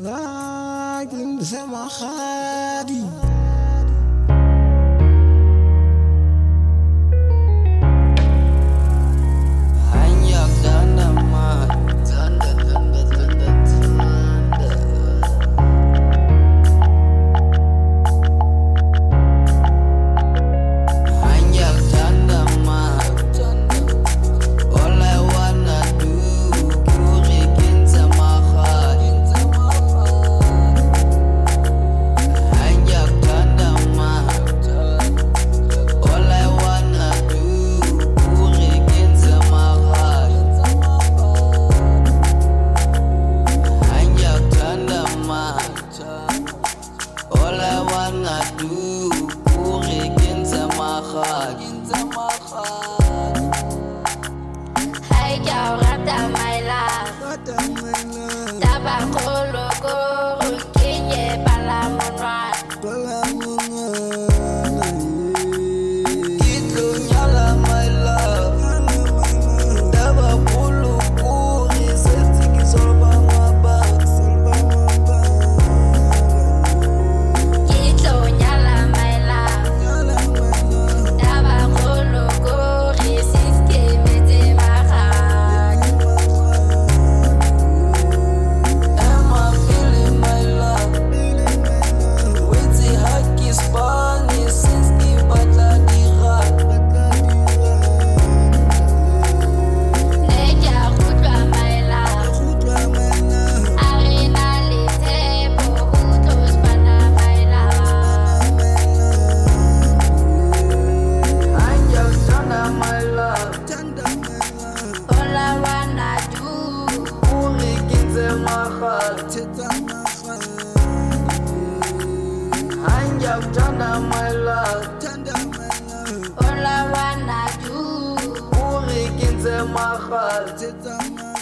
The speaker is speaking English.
لكن سما خادي Hey, yo, rata my love. Tabacolo, go, kinye, palamonwa. Itu nyala my love. Tabacolo, go, iseti solva maba. Itu nyala my love. Tabacolo, go, isiski mete maha. Am I feeling my love? With the haki Spanish since the batadira. Neja kutwa my love. Arena litebo, hutos pana my love. Anja tanda my love. All I wanna do. Uri kinze mahal. Anja tanda my love. All I wanna do. Uri kinze mahal.